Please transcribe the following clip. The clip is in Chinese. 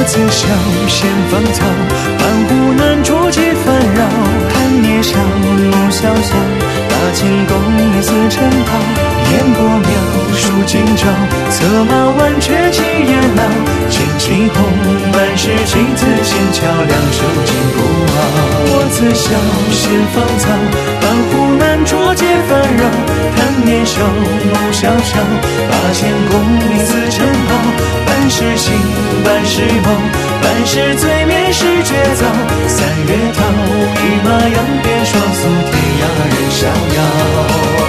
自小先芳草，半壶暖烛几纷扰。寒年少，暮萧萧，八千功名似尘袍。烟波渺，数今朝，策马挽却几年老。千骑红，半世棋子纤巧，两手紧不熬。我自小先芳草，半壶暖烛皆纷扰。叹年少，暮萧萧，八千功名似尘袍。半是醒，半是梦，半是醉眠是绝早。三月桃，一马扬鞭，双宿天涯任逍遥。